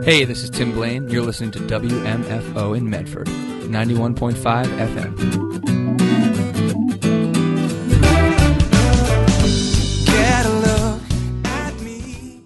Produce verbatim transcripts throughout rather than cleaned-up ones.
Hey, this is Tim Blaine. You're listening to W M F O in Medford, ninety-one point five F M. Get a look at me.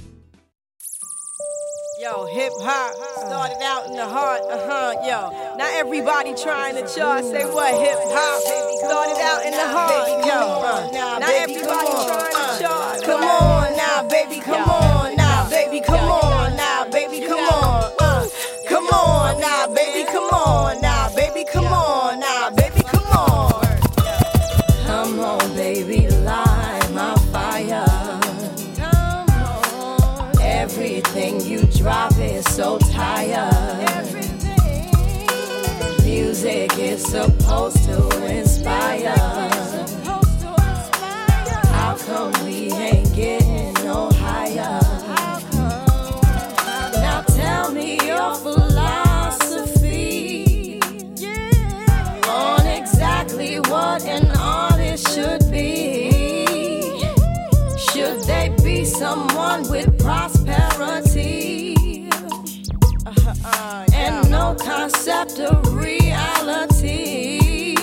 Yo, hip hop started out in the heart, uh-huh, yo. Now everybody trying to chart, say what hip hop started out in the heart, yo. Uh, now everybody trying to chart. Come on now, baby, come on now, baby, come on now, baby, come on. Uh, come on now, baby, come on now, baby, come on now, baby, come on. Come on, baby, light my fire. Come on. Everything you drop is so tired. Everything. Music is supposed to inspire. Supposed to inspire. How come we ain't getting no higher? How come? Now tell me your philosophy, yeah, on exactly what an artist should be. Should they be someone with prosperity uh, uh, and no concept of reality?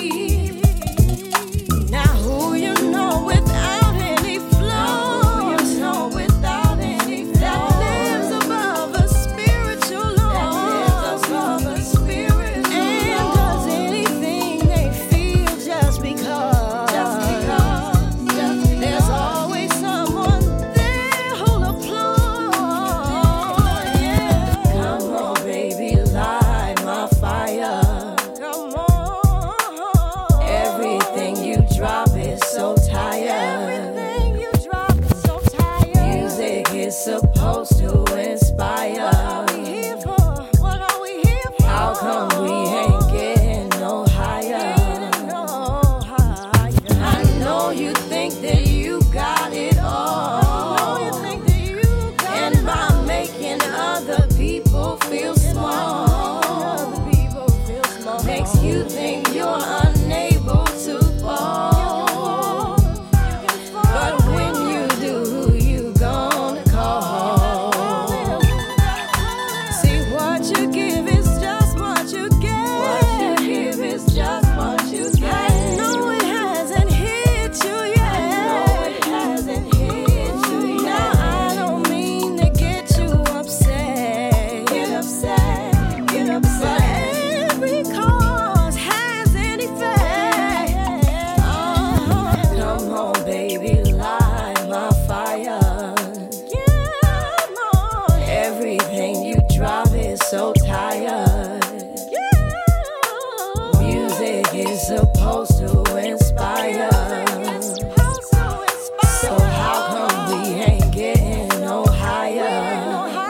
Now who you know without any flow, you know without any flow, that lives above a spiritual law, that lives above a spiritual and does anything they feel just because, just because, just because. There's always someone there who'll applaud, yeah. Come on, baby, light my fire. Come on. Everything you drop is so tired. Everything you drop is so tired. Music is supposed to inspire. What are we here for? What are we here for? How come we ain't getting no higher? Getting no higher. I know you think that you got it all. I know you think that you got and it by all. Making other people feel small, other people feel small, makes you think you're unable to fall. But when you do, who you gonna call? See, what you give is just what you get. What you give is just what you get. I know it hasn't hit you yet. I know it hasn't hit you yet. Now I don't mean to get you upset. Get upset, get upset. But every cause has an effect. Uh-huh. Come on, baby, light my fire. Come on. Everything you drop is so tired. Music is supposed to inspire. So how come we ain't getting no higher?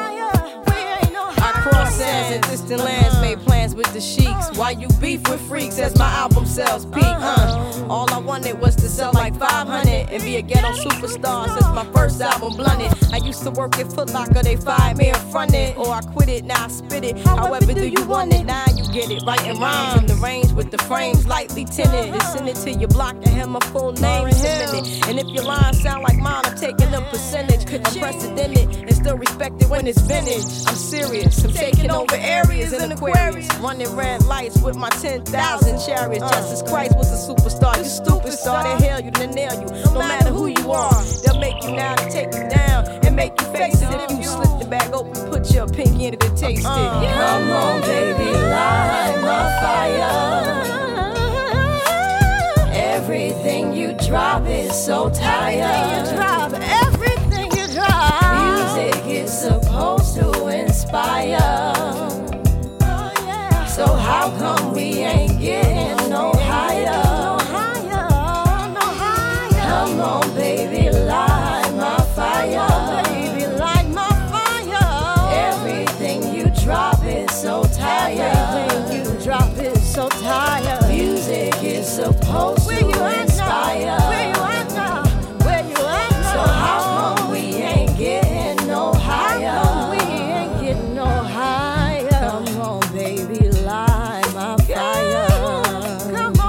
I cross sands and distant lands, made plans with the sheiks. Why you beef with freaks as my album sells peak? Uh, all I wanted was to sell like five hundred and be a ghetto superstar since my first album blunted. I used to work at Foot Locker, they fired me in front it, or I quit it, now I spit it. However do you want it? Now you get it. Writing rhymes in the range with the frames lightly tinted. And send it to your block and have my full name in it. And if your lines sound like mine, I'm taking a percentage. Unprecedented and still respected when it's vintage. I'm serious, I'm taking over areas in Aquarius, running red lights with my ten thousand chariots. Jesus Christ was a superstar. You stupid star, they hail you, they nail you. No matter who you are, they'll make you now to take you down and make you face it. If you slip the bag open, put your pinky in it and taste it. Come on, baby, light my fire. Everything you drop is so tired. Everything you drop, everything you drop. Music is supposed to inspire. So how come we ain't getting no higher? No higher, no higher. Come on, baby, light my fire. Come on, baby, light my fire. Everything you drop is so tired. Everything you drop is so tired. Music is supposed to inspire. Where you at now? Where you at now? So how come we ain't getting no higher? How come we ain't getting no higher? Come on, baby, light my fire. Come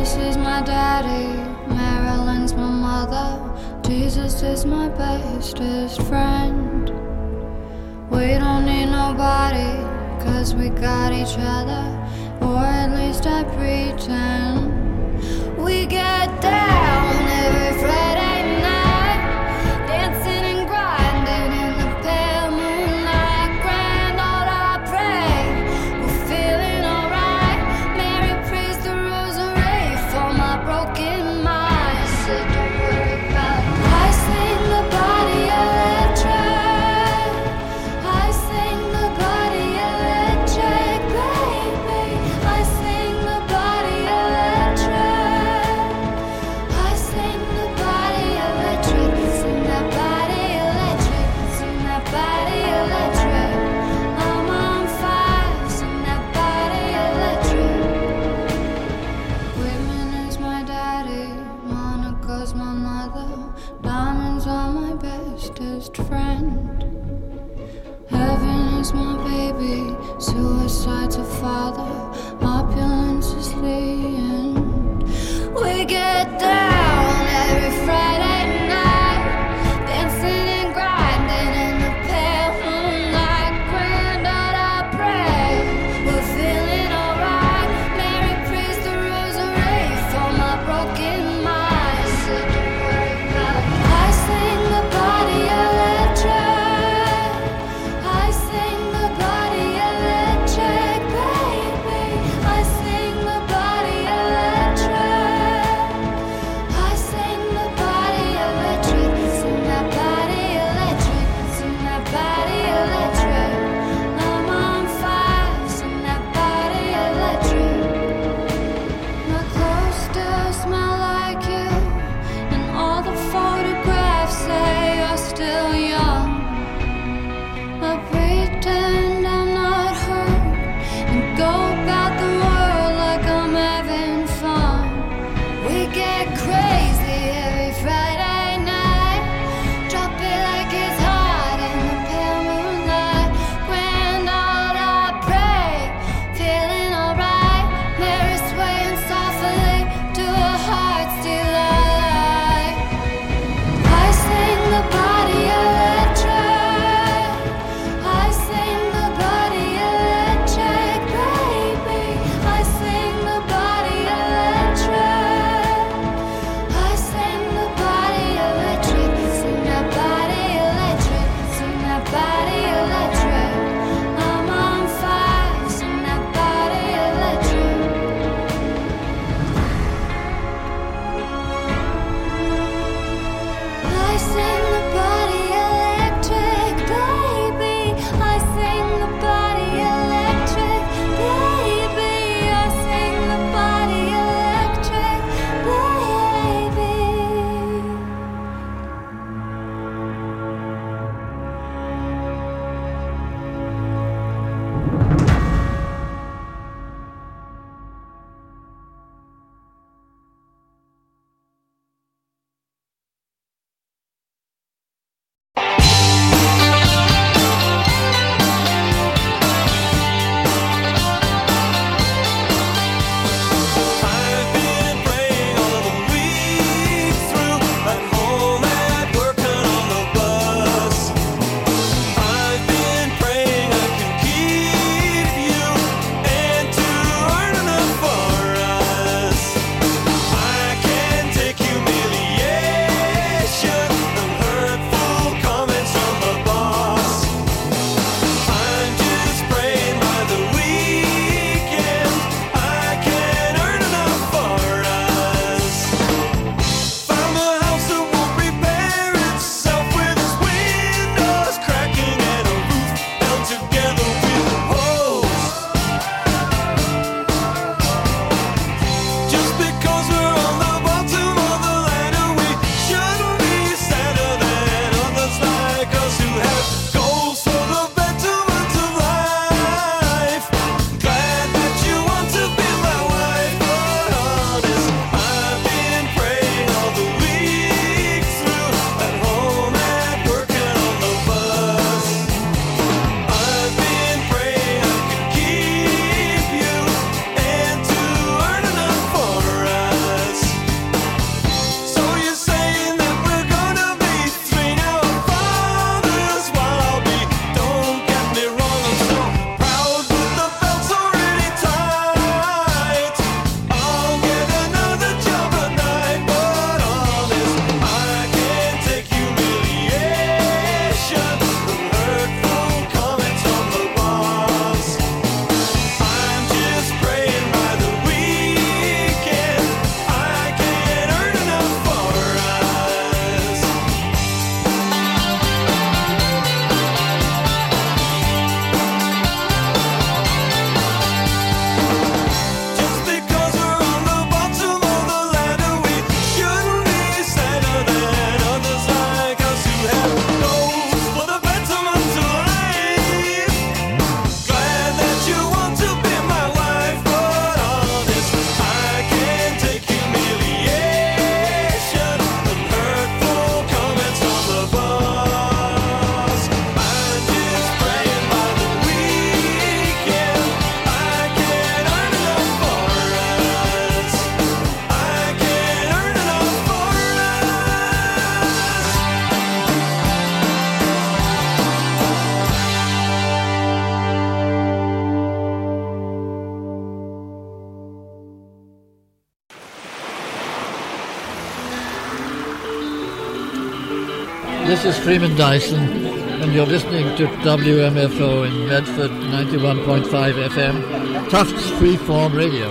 Jesus is my daddy, Marilyn's my mother, Jesus is my bestest friend. We don't need nobody, cause we got each other, or at least I pretend. We get down every Friday night, dancing and grinding in the pale moonlight. Grand old I pray, we're feeling alright. Mary prays the rosary for my broken mind. I said don't worry about it. I sing the body electric, I sing the body electric, baby. I sing the body electric. This is Freeman Dyson, and you're listening to W M F O in Medford, ninety-one point five F M, Tufts Freeform Radio.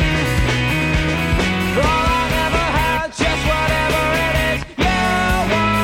Just whatever it is you want.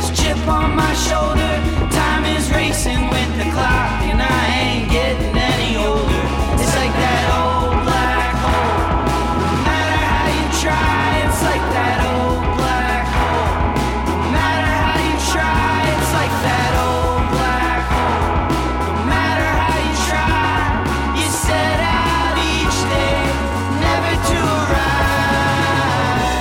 this chip on my shoulder. Time is racing with the clock, and I ain't getting any older. It's like that old black hole. No matter how you try, it's like that old black hole. No matter how you try, it's like that old black hole. No matter how you try, you set out each day, never to arrive.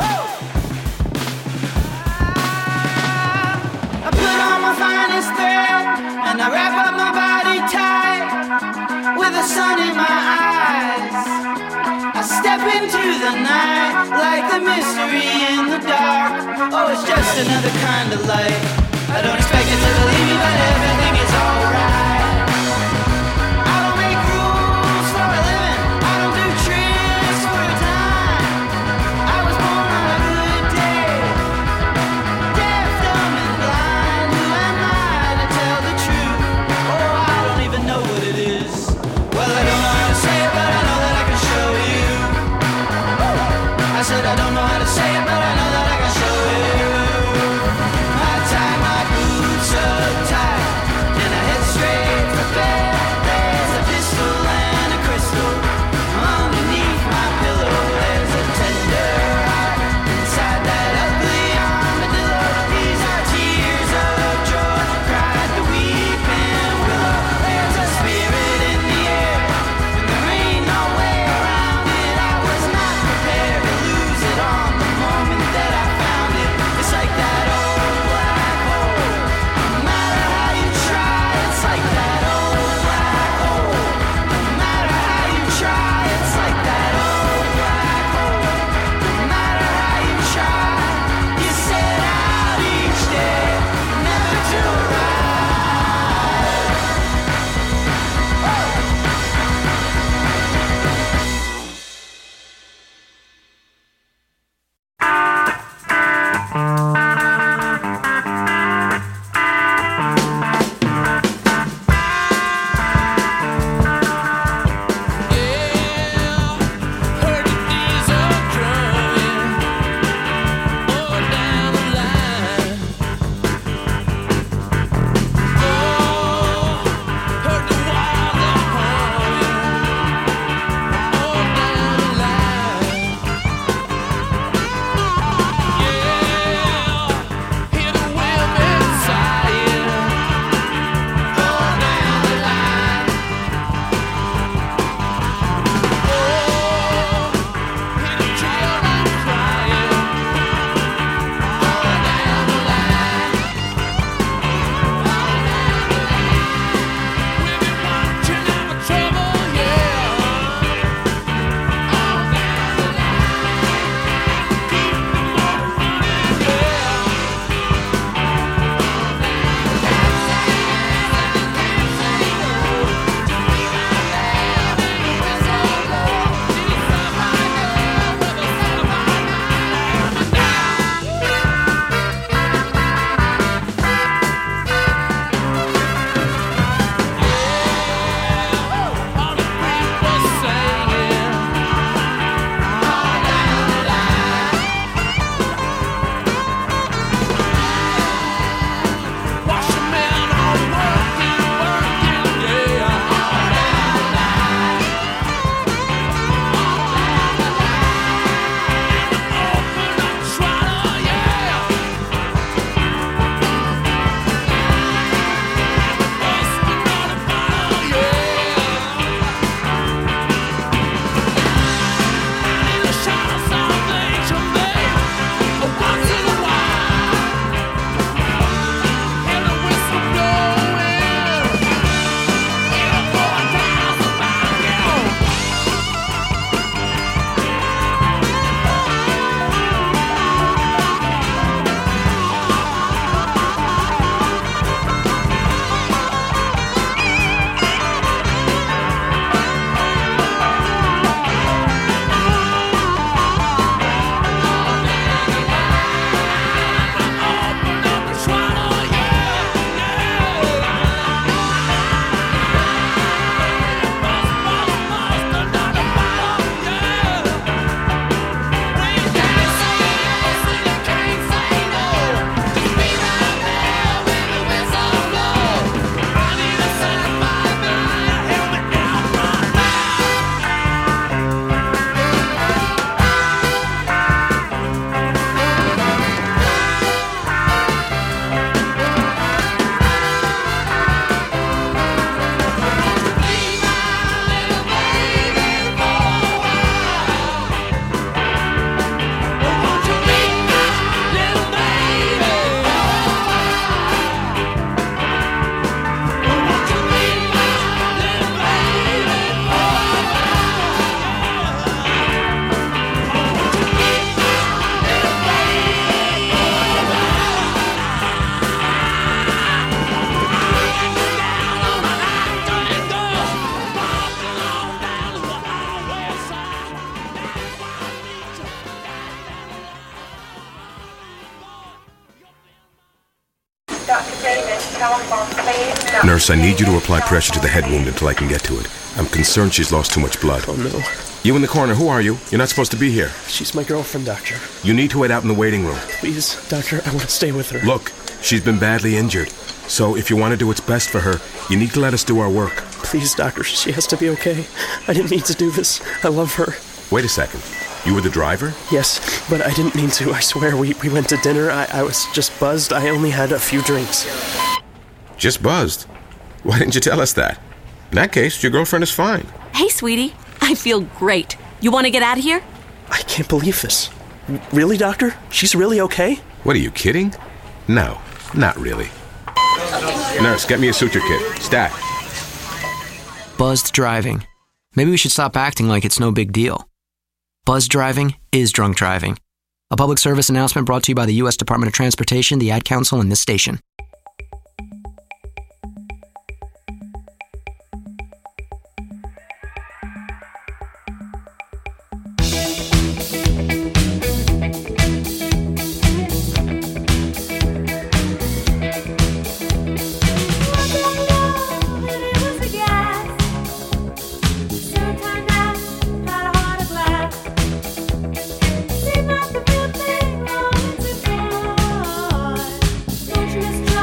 I put on my finest thread, and I wrap up my body tight, with the sun in my eyes. I step into the night, like the mystery in the dark. Oh, it's just another kind of light. I don't expect it to believe me, but everything is alright. I don't make rules for a living, I don't do tricks for a dime. I was born on a good day, deaf, dumb, and blind. Who am I to tell the truth? Oh, I don't even know what it is. Well, I don't know how to say it, but I know that I can show you. I said I don't know how to say it, but I know that I can show you. I tie my boots up tight, and I head straight Doctor Davis, telephone, please. Nurse, I need you to apply pressure to the head wound until I can get to it. I'm concerned she's lost too much blood. Oh, no. You in the corner, who are you? You're not supposed to be here. She's my girlfriend, Doctor. You need to wait out in the waiting room. Please, Doctor, I want to stay with her. Look, she's been badly injured. So if you want to do what's best for her, you need to let us do our work. Please, Doctor, she has to be okay. I didn't mean to do this. I love her. Wait a second. You were the driver? Yes, but I didn't mean to. I swear, we, we went to dinner. I, I was just buzzed. I only had a few drinks. Just buzzed? Why didn't you tell us that? In that case, your girlfriend is fine. Hey, sweetie. I feel great. You want to get out of here? I can't believe this. Really, Doctor? She's really okay? What, are you kidding? No, not really. Nurse, get me a suture kit. Stat. Buzzed driving. Maybe we should stop acting like it's no big deal. Buzzed driving is drunk driving. A public service announcement brought to you by the U S Department of Transportation, the Ad Council, and this station. Don't you miss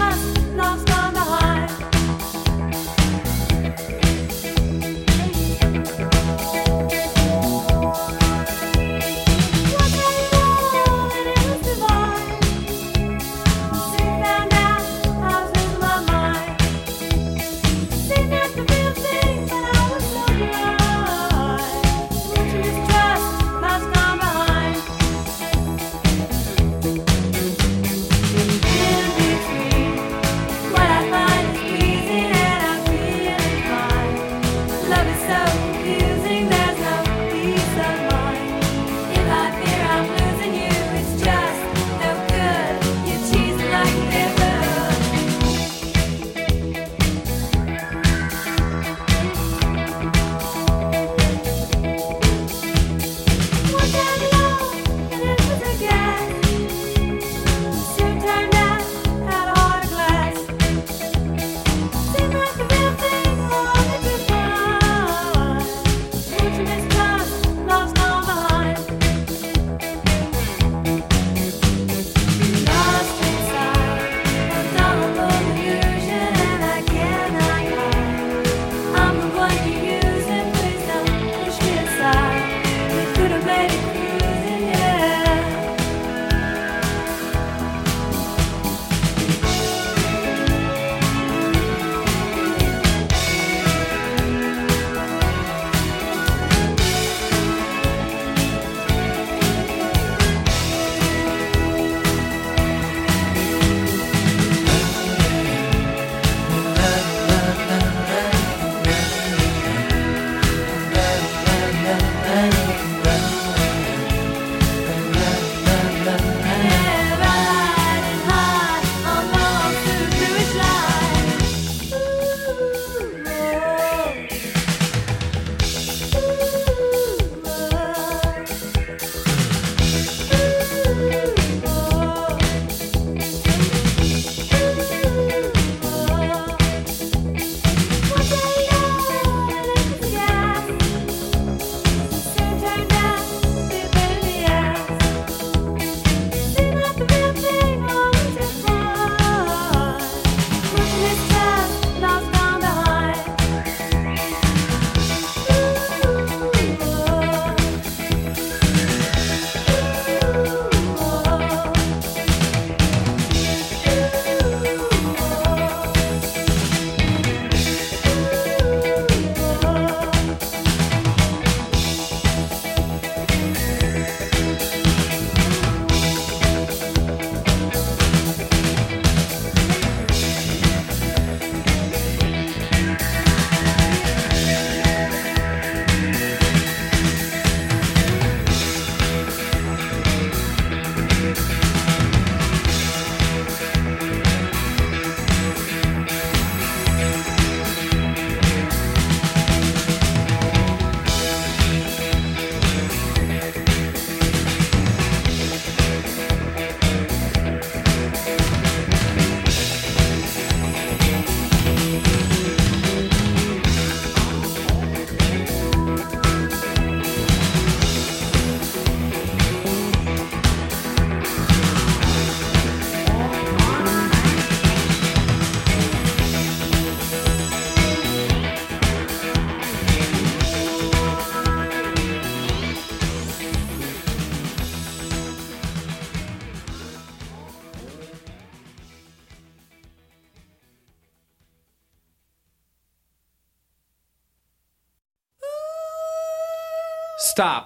Stop.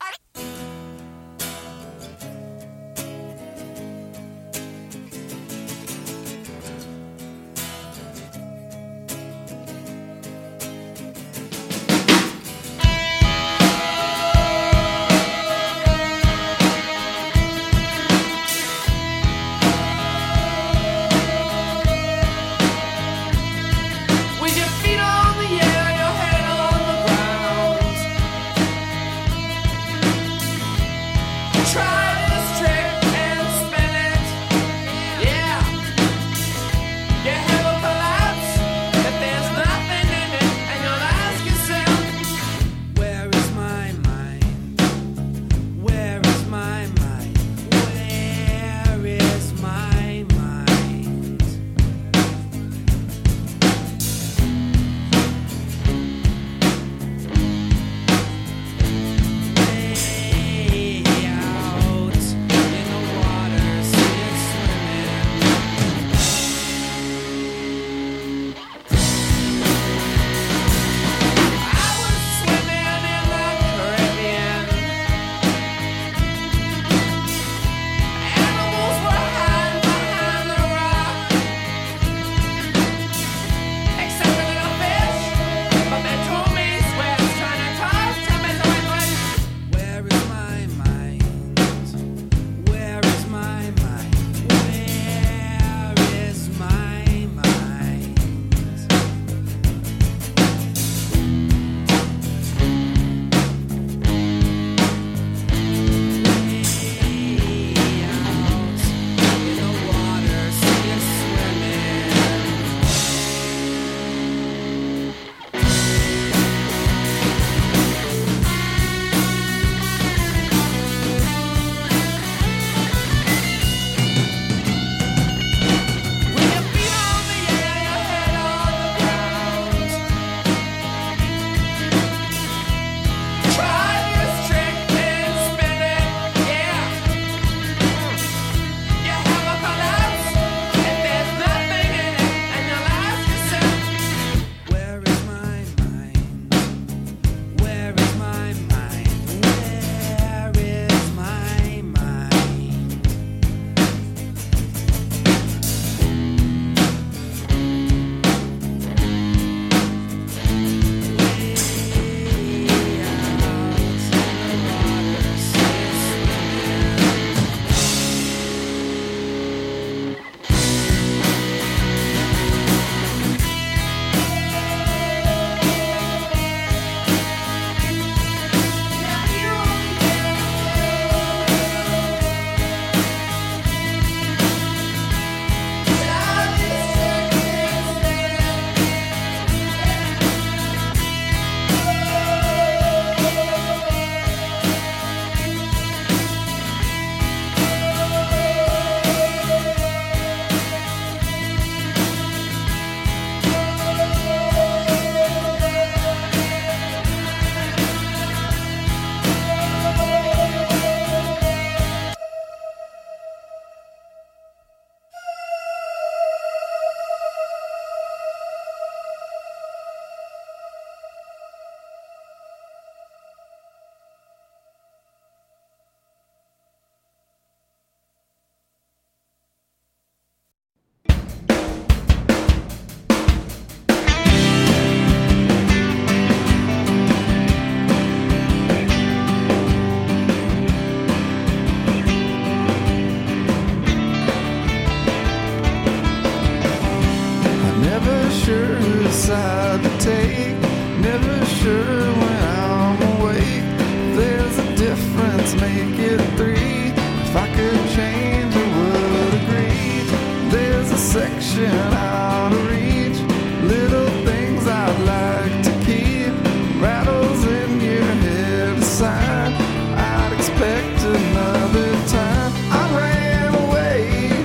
side to take. Never sure when I'm awake. There's a difference, make it three. If I could change, I would agree. There's a section out of reach. Little things I'd like to keep. Rattles in your head aside. I'd expect another time. I ran away.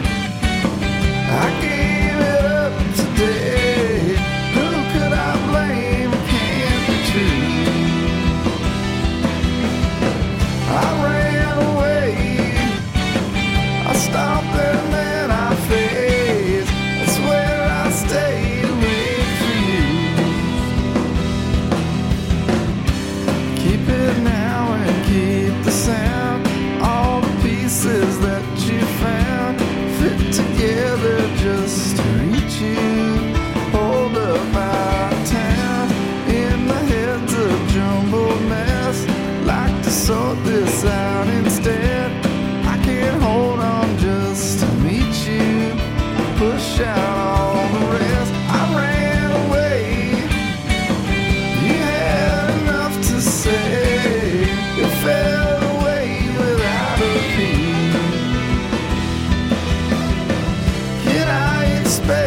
I gave it up today. Who could I blame? It can't be true. I ran away. I stopped and then I faced. I swear wanted just to reach you. Hold up out of town in my head's a jumbled mess. Like to sort this out instead. I can't hold on just to meet you. Push out all the rest. I ran away. You had enough to say. You fell away without a peep. Can I expect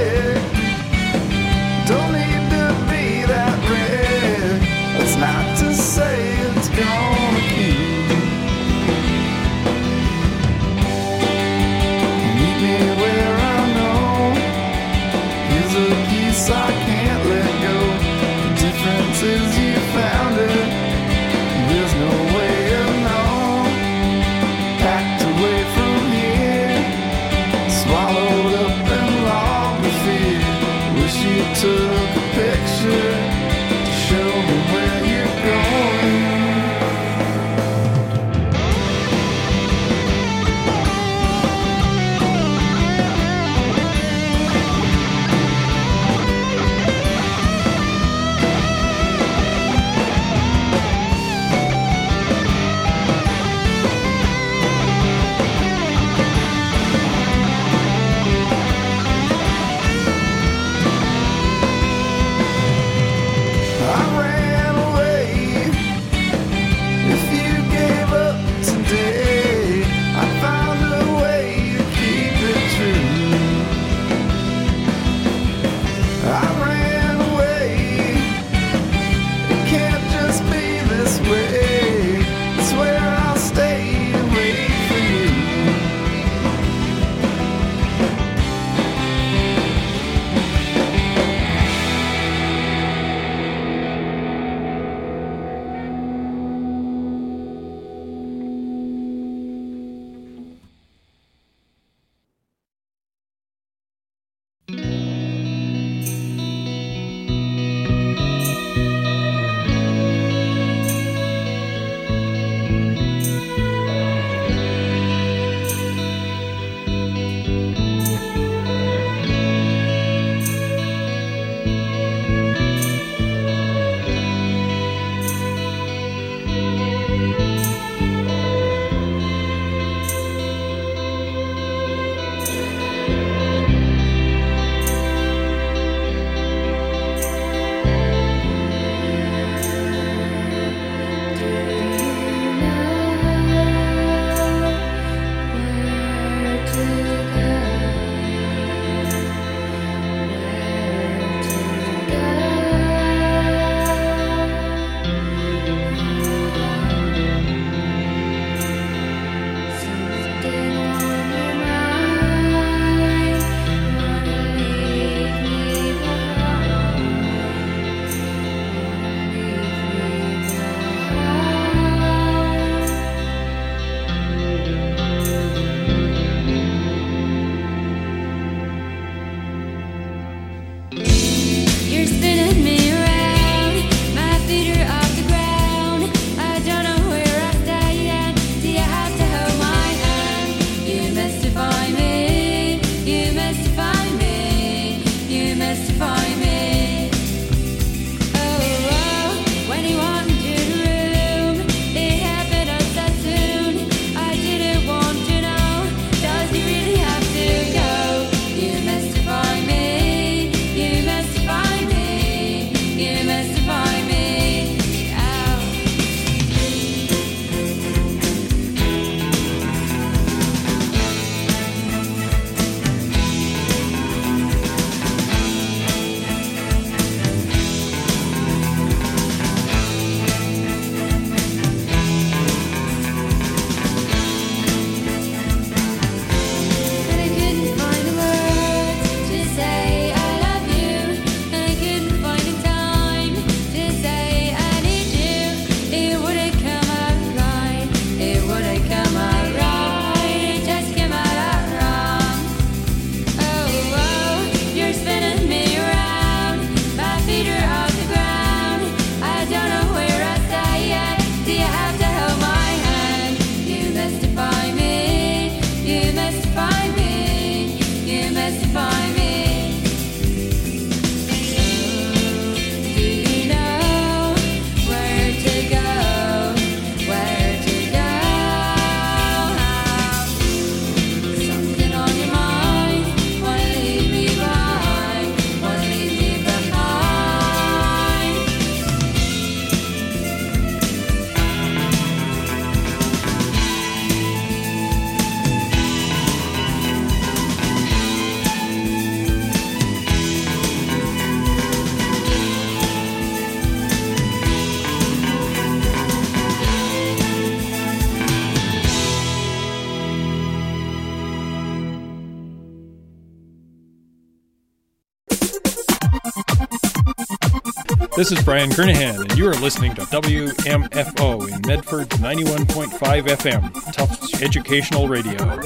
This is Brian Kernahan, and you are listening to W M F O in Medford ninety-one point five F M, Tufts Educational Radio.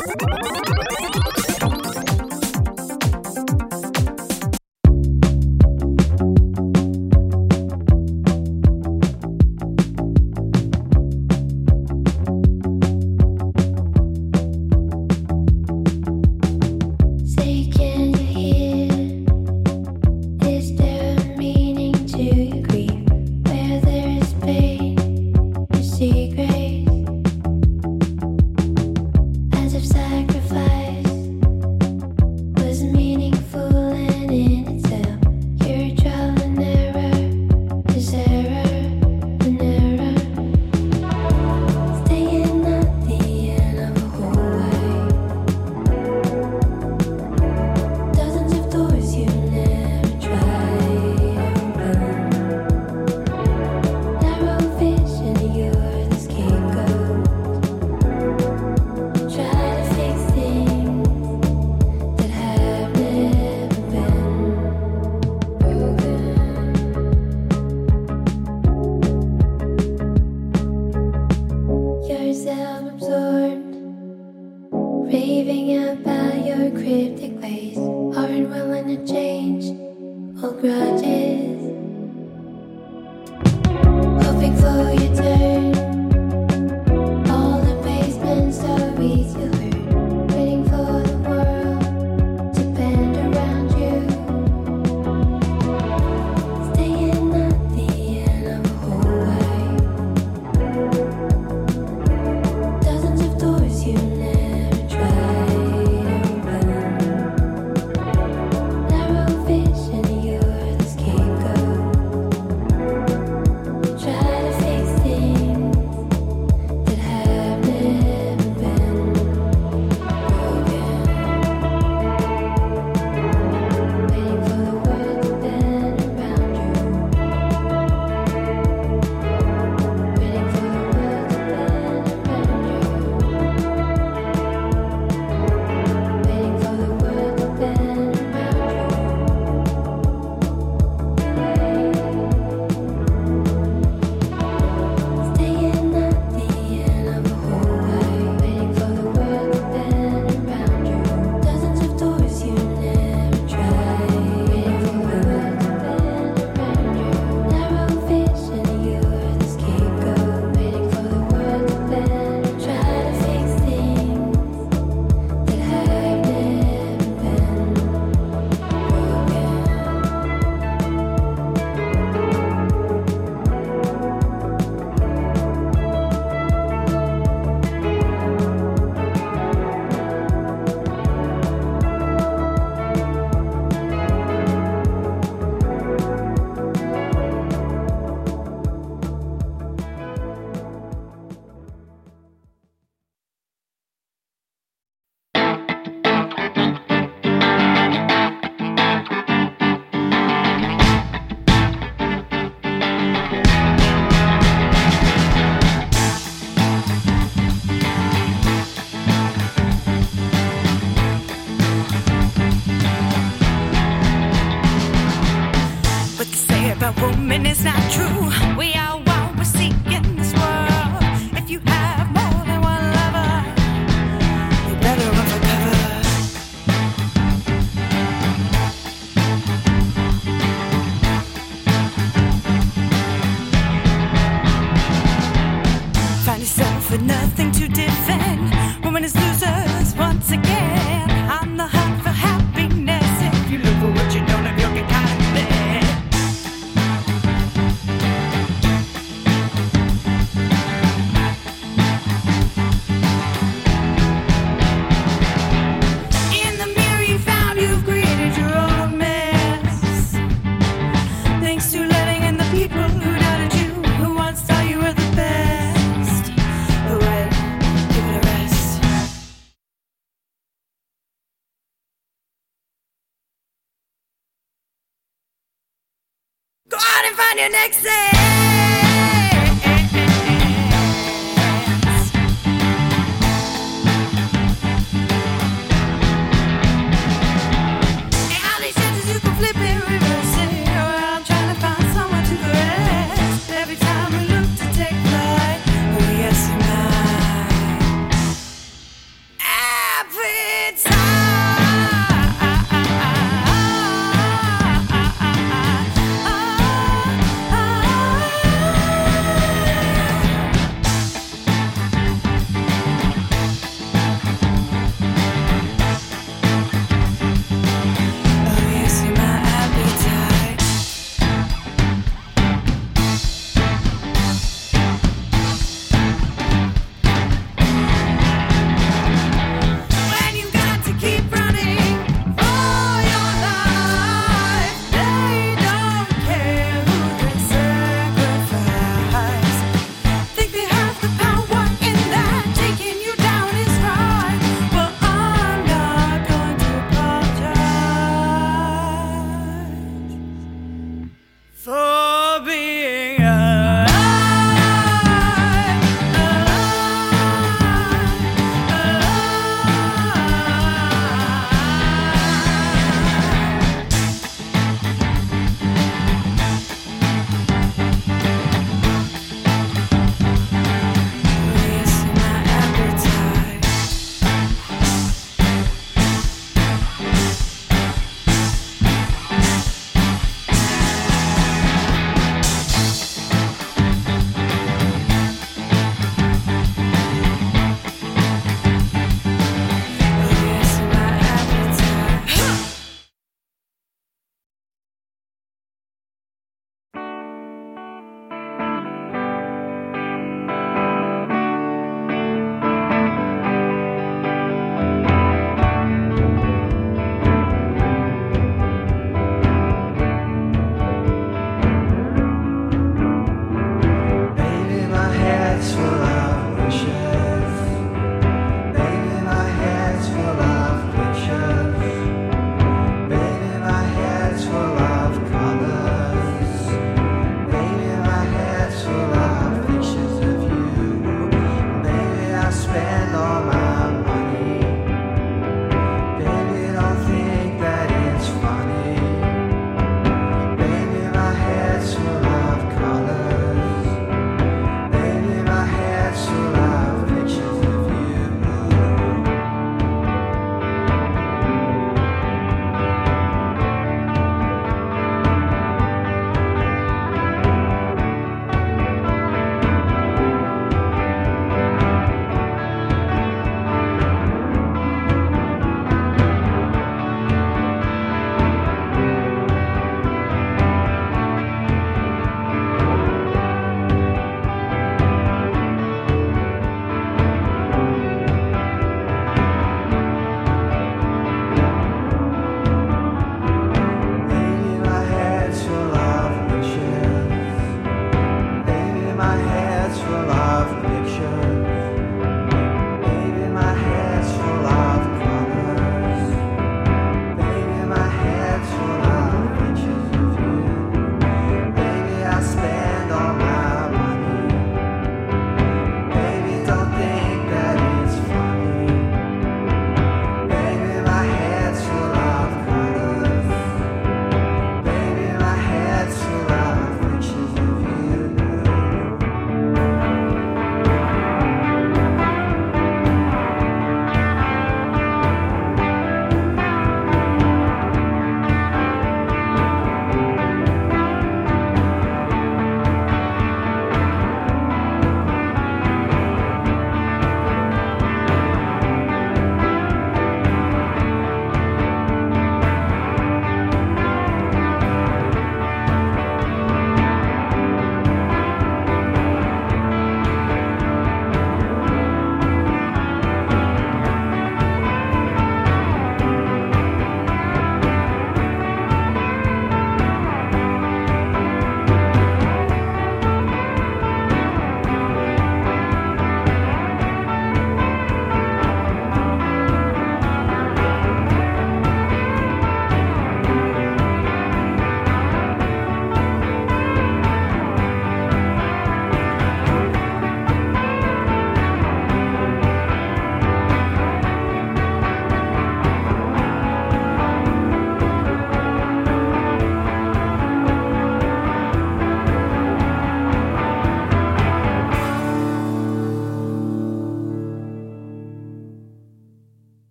Find your next thing.